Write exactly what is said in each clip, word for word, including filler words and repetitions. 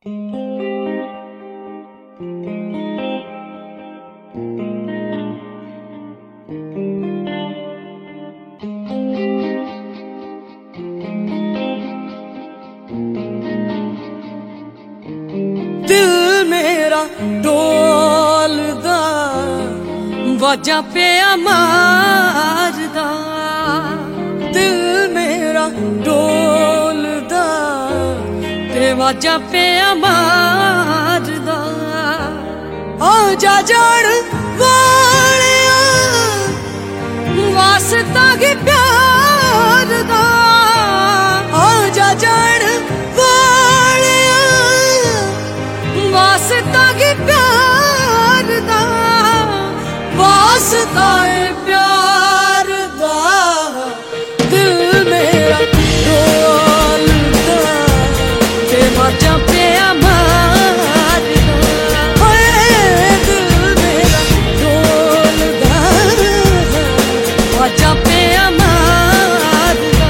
दिल मेरा डोलदा वाजा पिया मारदा, दिल मेरा डोलदा ते वाजा पिया मारदा। आजा जान वालिया वास्ता की प्यार दा, आजा जान वालिया वास्ता की प्यार दा, वास्ता है प्यार दा। दिल मेरा डोलदा ते वाजा पिया मारदा, दिल मेरा डोलदा वाजा पिया मारदा।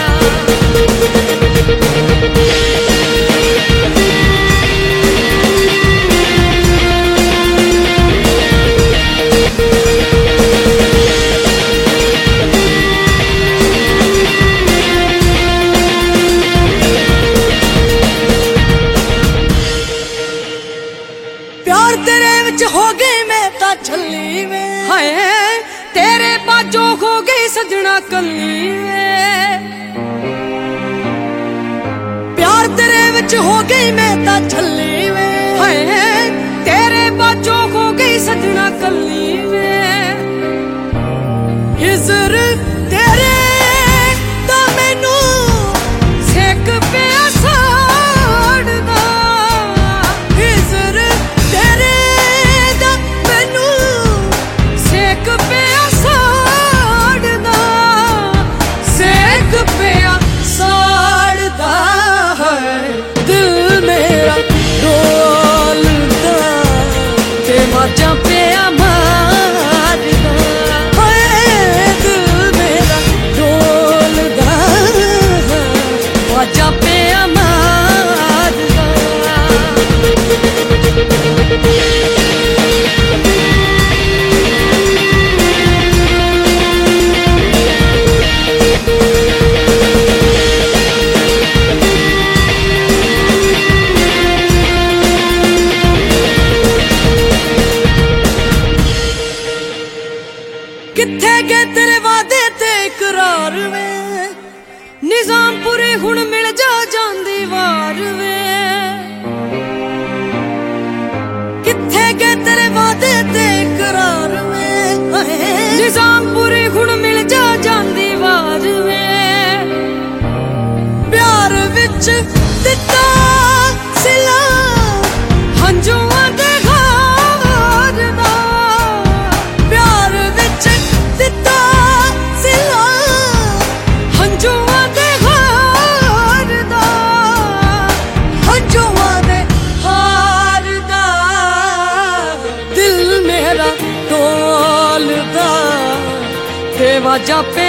प्यार तेरे विच हो गई मैं ता छली वे, हाय तेरे बाजों हो गई सजना कली वे। प्यार तेरे विच हो गई मैं ता छली वे, हाय तेरे बाजों हो गई सजना कली वे। हिजर तेरे दा मैनू सेक पिया साड़दा, हिजर तेरे दा मैनू सेक पिया साड़दा, सेक पिया साड़दा। दिल मेरा डोलदा ते वाजा पिया मारदा, दिल मेरा डोलदा वाजा पिया मारदा। किथे गए तेरे वादे ते इकरार वे, निजामपुरी हुण मिल जा जांदी वार वे। किथे गए तेरे वादे ते इकरार वे, निजामपुरी हुण मिल जा जांदी वार वे। प्यार विच दिता सिला हंजुआं दे घार दा, प्यार विच दिता सिला हंजुआं दे हार दा, हंजुआं दे हार दा। दिल मेरा डोलदा ते वाजा